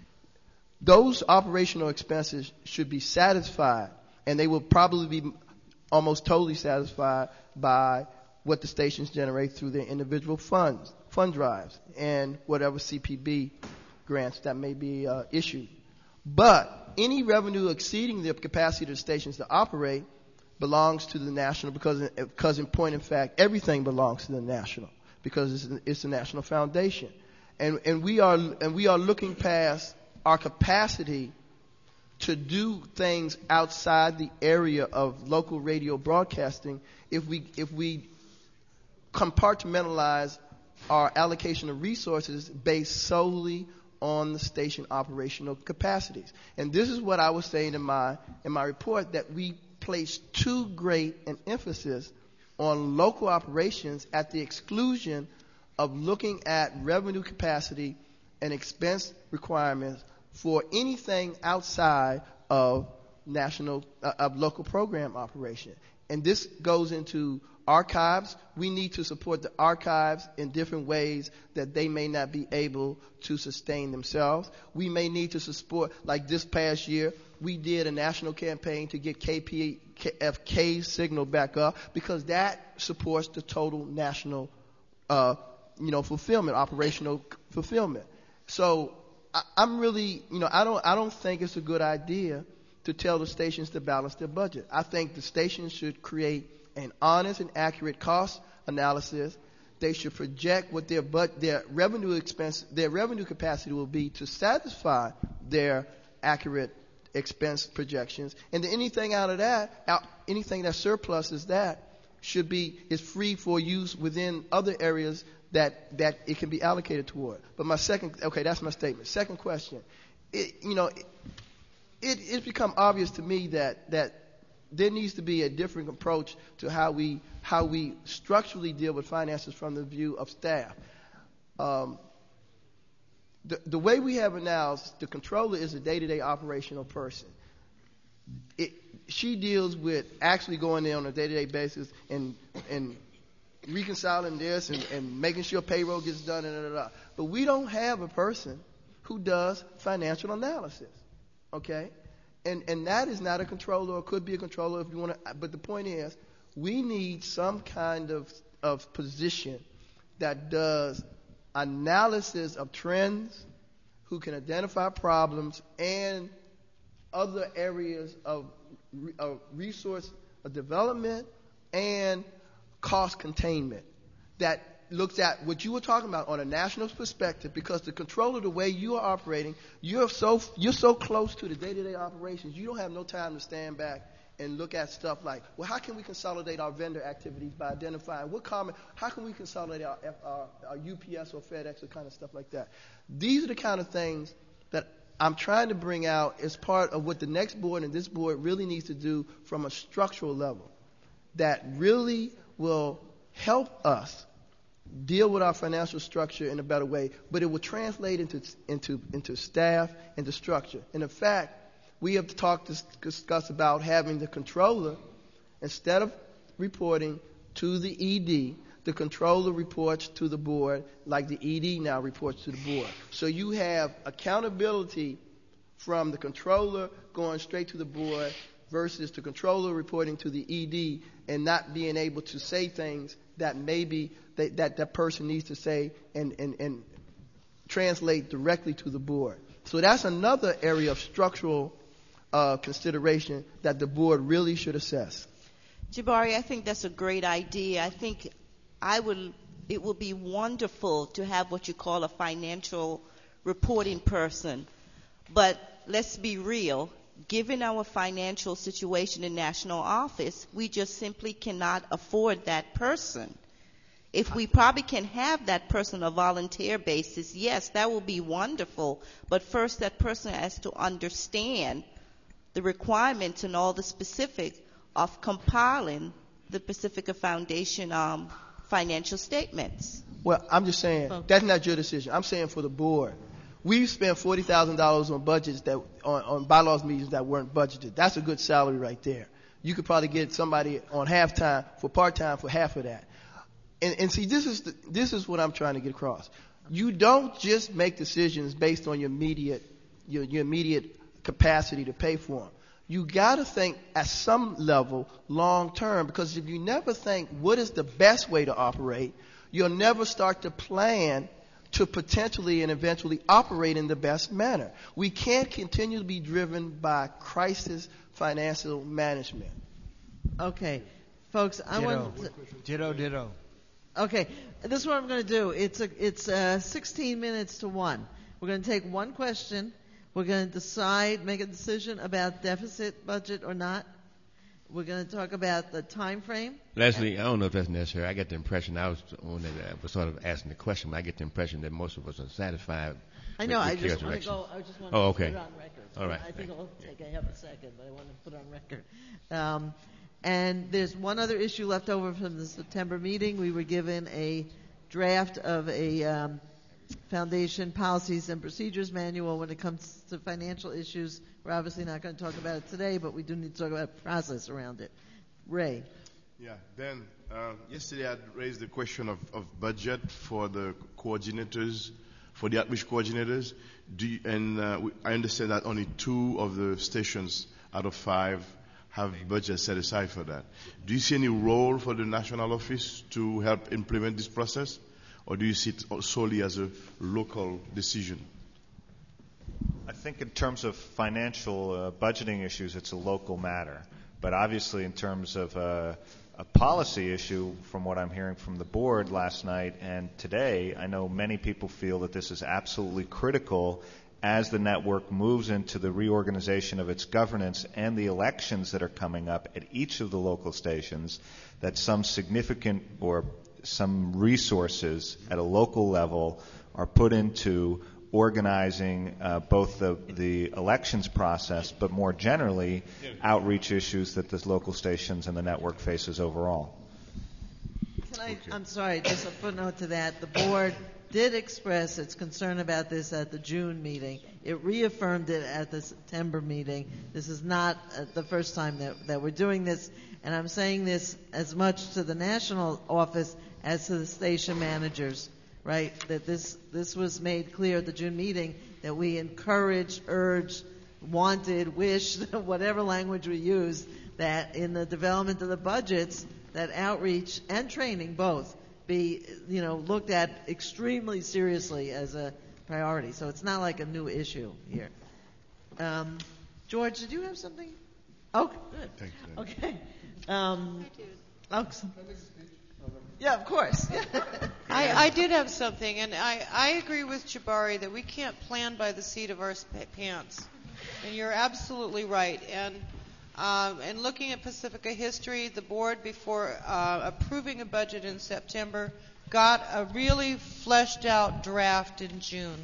Those operational expenses should be satisfied, and they will probably be almost totally satisfied by what the stations generate through their individual funds, fund drives, and whatever C P B grants that may be uh, issued. But any revenue exceeding the capacity of the stations to operate belongs to the national because, because in point of fact, everything belongs to the national because it's, it's a national foundation. And, and, we are, and we are looking past our capacity to do things outside the area of local radio broadcasting if we, if we compartmentalize our allocation of resources based solely on the station operational capacities. And this is what I was saying in my in my report, that we place too great an emphasis on local operations at the exclusion of looking at revenue capacity and expense requirements for anything outside of national uh, of local program operation. And this goes into archives. We need to support the archives in different ways that they may not be able to sustain themselves. We may need to support, like this past year, we did a national campaign to get K P F K's signal back up because that supports the total national, uh, you know, fulfillment, operational fulfillment. So I, I'm really, you know, I don't, I don't think it's a good idea to tell the stations to balance their budget. I think the stations should create an honest and accurate cost analysis. They should project what their but their revenue expense, their revenue capacity will be to satisfy their accurate expense projections, and then anything out of that, out, anything that surplus is that should be is free for use within other areas that that it can be allocated toward. But my second, okay, that's my statement. Second question, it, you know, it, it it's become obvious to me that that there needs to be a different approach to how we how we structurally deal with finances from the view of staff. Um, The, the way we have it now, the controller is a day-to-day operational person. It, she deals with actually going there on a day-to-day basis and and reconciling this and, and making sure payroll gets done. And da, da, da. But we don't have a person who does financial analysis, okay? And and that is not a controller, or could be a controller if you want to. But the point is, we need some kind of of position that does analysis of trends, who can identify problems and other areas of, of resource development and cost containment, that looks at what you were talking about on a national perspective, because the controller, the way you are operating, you're so you're so close to the day-to-day operations, you don't have no time to stand back and look at stuff like, well, how can we consolidate our vendor activities by identifying what common, how can we consolidate our, our, our U P S or FedEx or kind of stuff like that. These are the kind of things that I'm trying to bring out as part of what the next board and this board really needs to do from a structural level that really will help us deal with our financial structure in a better way, but it will translate into into into staff, into structure. And in fact, we have talked, discussed about having the controller, instead of reporting to the E D, the controller reports to the board, like the E D now reports to the board. So you have accountability from the controller going straight to the board versus the controller reporting to the E D and not being able to say things that maybe that that, that person needs to say and, and, and translate directly to the board. So that's another area of structural Uh, consideration that the board really should assess. Jabari, I think that's a great idea. I think I would, it would be wonderful to have what you call a financial reporting person. But let's be real. Given our financial situation in national office, we just simply cannot afford that person. If we probably can have that person on a volunteer basis, yes, that will be wonderful. But first, that person has to understand the requirements and all the specifics of compiling the Pacifica Foundation um, financial statements. Well, I'm just saying, that's not your decision. I'm saying for the board. We've spent forty thousand dollars on budgets that, on, on bylaws meetings that weren't budgeted. That's a good salary right there. You could probably get somebody on half-time for part-time for half of that. And, and see, this is the, this is what I'm trying to get across. You don't just make decisions based on your immediate, your, your immediate capacity to pay for them. You got to think at some level long term, because if you never think what is the best way to operate, you'll never start to plan to potentially and eventually operate in the best manner. We can't continue to be driven by crisis financial management. Okay, folks, I Ditto. want to, Ditto, ditto. okay, this is what I'm going to do. It's a, it's uh, sixteen minutes to one. We're going to take one question. We're going to decide, make a decision about deficit budget or not. We're going to talk about the time frame. Leslie, I don't know if that's necessary. I get the impression, I was on that, I was sort of asking the question, but I get the impression that most of us are satisfied. I know. with I the just want to direction. go. I just want Oh, to okay. put it on record. All right. I think it'll take a half a second, but I want to put it on record. Um, and there's one other issue left over from the September meeting. We were given a draft of a um, Foundation Policies and Procedures Manual when it comes to financial issues. We're obviously not going to talk about it today, but we do need to talk about the process around it. Ray. Yeah. Then uh, yesterday I raised the question of, of budget for the coordinators, for the outreach coordinators. Do you, and uh, we, I understand that only two of the stations out of five have budget set aside for that. Do you see any role for the national office to help implement this process, or do you see it solely as a local decision? I think in terms of financial uh, budgeting issues, it's a local matter. But obviously in terms of uh, a policy issue, from what I'm hearing from the board last night and today, I know many people feel that this is absolutely critical as the network moves into the reorganization of its governance and the elections that are coming up at each of the local stations, that some significant or some resources at a local level are put into organizing uh, both the, the elections process, but more generally, outreach issues that the local stations and the network faces overall. Can I, I'm sorry, just a footnote to that. The board did express its concern about this at the June meeting. It reaffirmed it at the September meeting. This is not uh, the first time that, that we're doing this, and I'm saying this as much to the national office as to the station managers. Right, that this this was made clear at the June meeting, that we encourage, urge, wanted, wished, whatever language we use, that in the development of the budgets, that outreach and training both be, you know, looked at extremely seriously as a priority. So it's not like a new issue here. Um, George, did you have something? Oh, good. Thank you. Okay. Um, oh, yeah, of course. I, I did have something, and I, I agree with Jabari that we can't plan by the seat of our sp- pants. And you're absolutely right. And um, and looking at Pacifica history, the board, before uh, approving a budget in September, got a really fleshed out draft in June.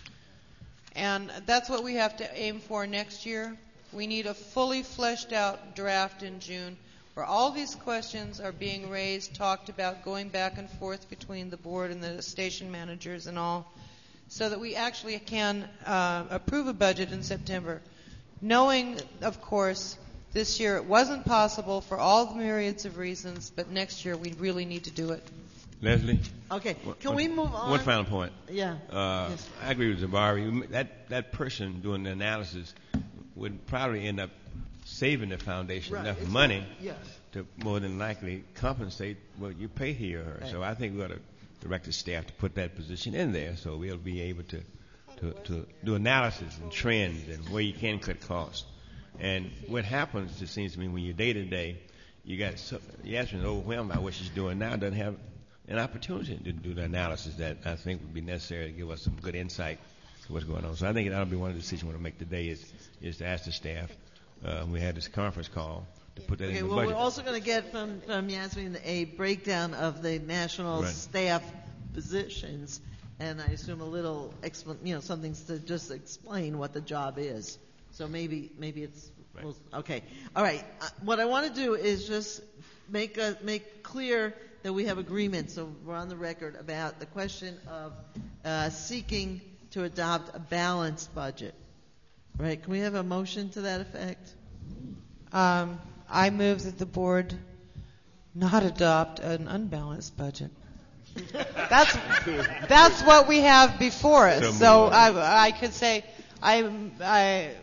And that's what we have to aim for next year. We need a fully fleshed out draft in June, where all these questions are being raised, talked about, going back and forth between the board and the station managers and all, so that we actually can uh, approve a budget in September. Knowing, of course, this year it wasn't possible for all the myriads of reasons, but next year we really need to do it. Leslie? Okay, What- can what- we move on? One final point. Yeah. Uh, Yes. I agree with Zabari. That that person doing the analysis would probably end up saving the foundation Right. enough It's money like- yes. to more than likely compensate what you pay he or her. Right. So I think we ought to direct the staff to put that position in there, so we'll be able to to, to do analysis and trends and where you can cut costs. And what happens, it seems to me, when you're day to day, you got so, Yasmin overwhelmed by what she's doing now, doesn't have an opportunity to do the analysis that I think would be necessary to give us some good insight to what's going on. So I think that'll be one of the decisions we want to make today is is to ask the staff. Uh, we had this conference call to put that Okay, in the well, budget. we're also going to get from, from Yasmin a breakdown of the national Right. staff positions, and I assume a little, expl- you know, something to just explain what the job is. So maybe maybe it's Right. well, okay. All right. Uh, what I want to do is just make a, make clear that we have agreement, so we're on the record about the question of uh, seeking to adopt a balanced budget. Right? Can we have a motion to that effect? Um, I move that the board not adopt an unbalanced budget. That's that's what we have before us. So So moved. I I could say I I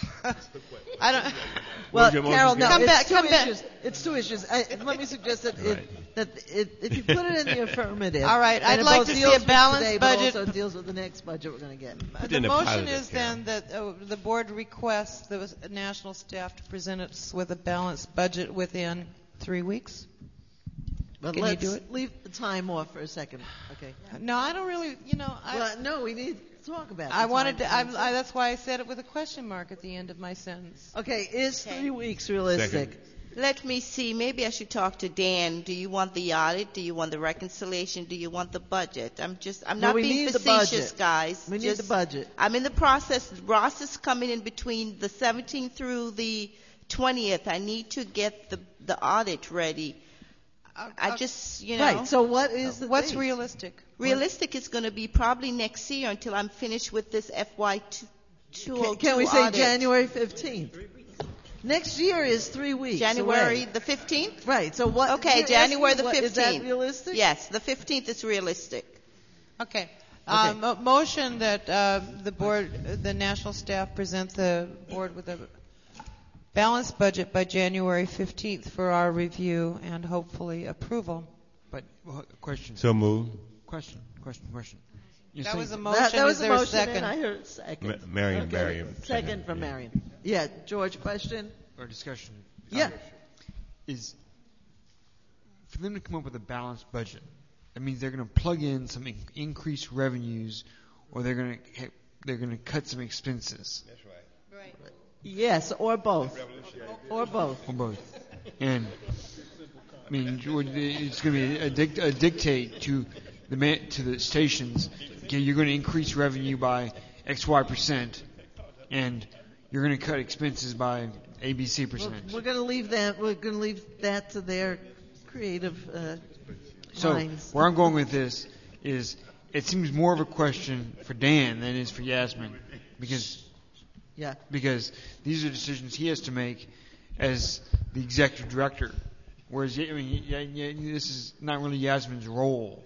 I don't. Well, What's your motion, Carol, no, Come it's back, two come back. issues. It's two issues. I, let me suggest that, Right. it, that it, if you put it in the affirmative. All right, then I'd it like both to see deals a with balanced today, budget. But also deals with the next budget we're going to get. Put it The in the motion positive, is then Carol. that uh, the board requests the national staff to present us with a balanced budget within three weeks. But Can you let's do it? leave the time off for a second. Okay. No, I don't really. You know, I. Well, no, we need to talk about. I the wanted time. to. I, I, that's why I said it with a question mark at the end of my sentence. Okay, is Okay. three weeks realistic? Second. Let me see. Maybe I should talk to Dan. Do you want the audit? Do you want the reconciliation? Do you want the budget? I'm just. I'm No, not we being need the facetious, budget. guys. We need Just- the budget. I'm in the process. Ross is coming in between the seventeenth through the twentieth. I need to get the the audit ready. I just, you know. Right. So what is the What's date? realistic? Realistic is going to be probably next year until I'm finished with this F Y two oh two Can, can we say audit. January fifteenth? Next year is three weeks January away. the fifteenth? Right. So what? Okay, you're January asking the what- fifteenth. Is that realistic? Yes, the fifteenth is realistic. Okay. Um, a motion that uh, the board, the national staff present the board with a balanced budget by January fifteenth for our review and hopefully approval. But well, question. So moved. Question. Question. Question. You're That saying- was a motion. That, that was Is a there a motion, second? and I heard second. Ma- Marion, Okay, Marion, Second second, from yeah. Marion. Yeah, George, question? or discussion. Yeah. Um, is for them to come up with a balanced budget. That means they're going to plug in some in- increased revenues, or they're going to they're going to cut some expenses, Yes, or both. Or both. or both. And I mean, would- it's going to be a, dic- a dictate to the man, to the stations. Okay, you're going to increase revenue by X Y percent, and you're going to cut expenses by A B C We're, percent. we're going to leave that. We're going to leave that to their creative uh, So minds. where I'm going with this is, it seems more of a question for Dan than it is for Yasmin, because Yeah. because these are decisions he has to make as the executive director, whereas I mean, y- y- y- this is not really Yasmin's role.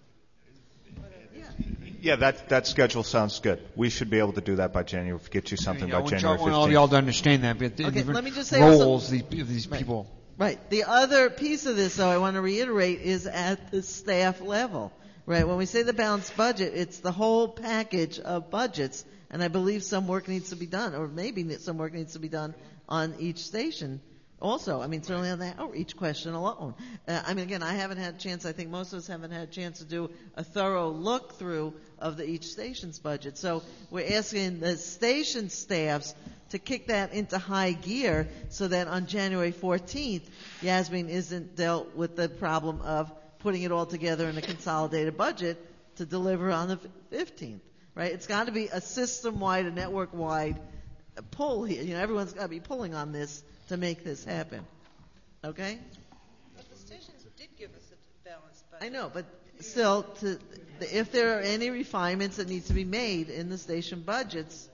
Yeah, that, that schedule sounds good. We should be able to do that by January, get you I, something mean, I by want, January y'all, want all fifteenth. y'all to understand that, but the Okay, different let me just say also- roles these, of these Right. people. Right. The other piece of this, though, I want to reiterate, is at the staff level. Right. When we say the balanced budget, it's the whole package of budgets, and I believe some work needs to be done, or maybe some work needs to be done on each station. Also, I mean, certainly on the outreach question alone. Uh, I mean, again, I haven't had a chance, I think most of us haven't had a chance to do a thorough look through of the each station's budget. So we're asking the station staffs to kick that into high gear so that on January fourteenth, Yasmin isn't dealt with the problem of putting it all together in a consolidated budget to deliver on the fifteenth, right? It's got to be a system-wide, a network-wide pull here. You know, everyone's got to be pulling on this to make this happen. Okay? But the stations did give us a balanced budget. I know, but still, to, if there are any refinements that need to be made in the station budgets,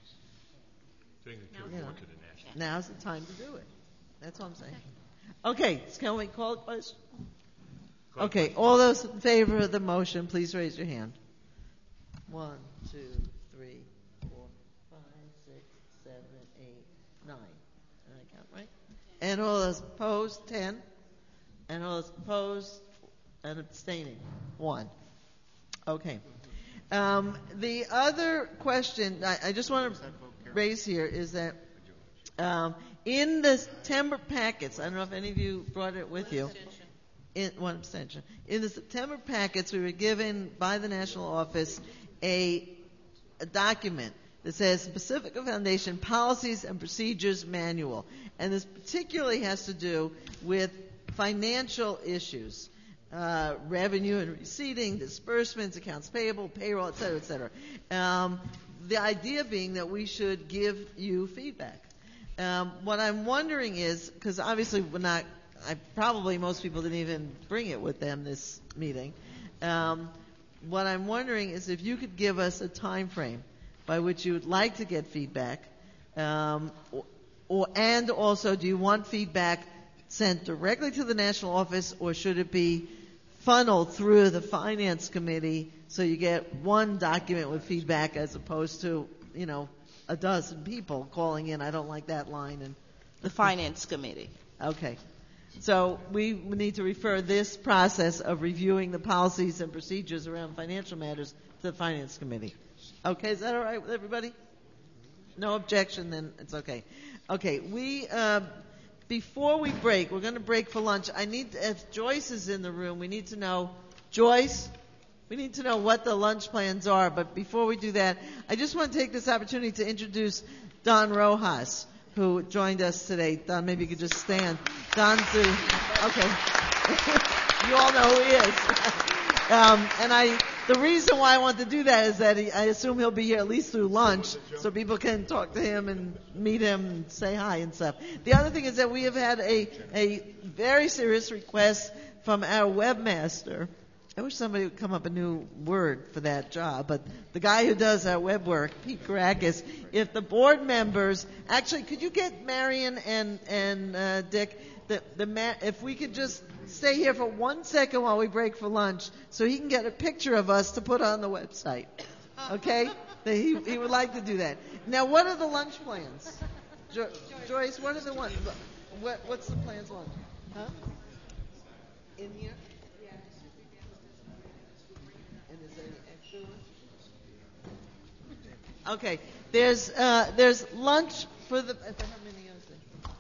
you know, now's the time to do it. That's all I'm saying. Okay, so can we call it question? Okay, all those in favor of the motion, please raise your hand. One, two, three, four, five, six, seven, eight, nine. Did I count right? And all those opposed, ten. And all those opposed and abstaining, one. Okay. Um, the other question I, I just want to raise here is that um, in the September packets, I don't know if any of you brought it with you. In, one abstention. In the September packets, we were given by the national office a, a document that says Pacifica Foundation Policies and Procedures Manual. And this particularly has to do with financial issues, uh, revenue and receiving, disbursements, accounts payable, payroll, et cetera, et cetera. Um, the idea being that we should give you feedback. Um, what I'm wondering is, because obviously we're not, I, probably most people didn't even bring it with them this meeting. Um, what I'm wondering is if you could give us a time frame by which you would like to get feedback, um, or, or and also, do you want feedback sent directly to the national office, or should it be funneled through the finance committee so you get one document with feedback as opposed to, you know, a dozen people calling in, I don't like that line, and The finance committee. okay. So we need to refer this process of reviewing the policies and procedures around financial matters to the Finance Committee. Okay, is that all right with everybody? No objection, then it's okay. Okay, we, uh, before we break, we're going to break for lunch. I need, if Joyce is in the room, we need to know, Joyce, we need to know what the lunch plans are. But before we do that, I just want to take this opportunity to introduce Don Rojas, who joined us today. Don, maybe you could just stand. Don's the, okay. You all know who he is. um, and I, the reason why I want to do that is that he, I assume he'll be here at least through lunch, so people can talk to him and meet him and say hi and stuff. The other thing is that we have had a, a very serious request from our webmaster I wish somebody would come up with a new word for that job, but the guy who does our web work, Pete Karakis, if the board members, actually, could you get Marion and, and uh, Dick, the, the ma- if we could just stay here for one second while we break for lunch so he can get a picture of us to put on the website. Okay? he, he would like to do that. Now, what are the lunch plans? Jo- Joyce, what are the ones? What, what's the plans lunch? Huh? In here? Okay, there's uh, there's lunch for the. How many is there?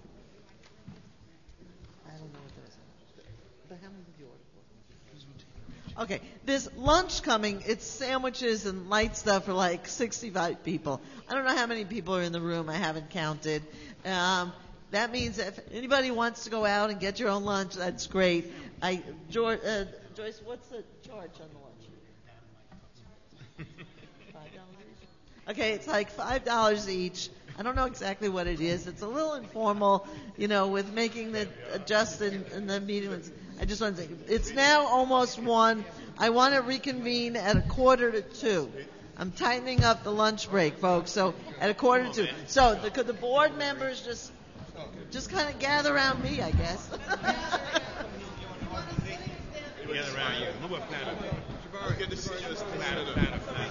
I don't know what those are. But how many did you order for? Okay, there's lunch coming. It's sandwiches and light stuff for like sixty-five people. I don't know how many people are in the room. I haven't counted. Um, that means if anybody wants to go out and get your own lunch, that's great. I, George, uh, Joyce, what's the charge on the lunch? Okay, it's like five dollars each. I don't know exactly what it is. It's a little informal, you know, with making the adjust in, in the meeting. I just want to say, it's now almost one. I want to reconvene at a quarter to two. I'm tightening up the lunch break, folks. So at a quarter to two. So the, could the board members just just kind of gather around me, I guess. Gather around you. Move up, Pat. Good to see you.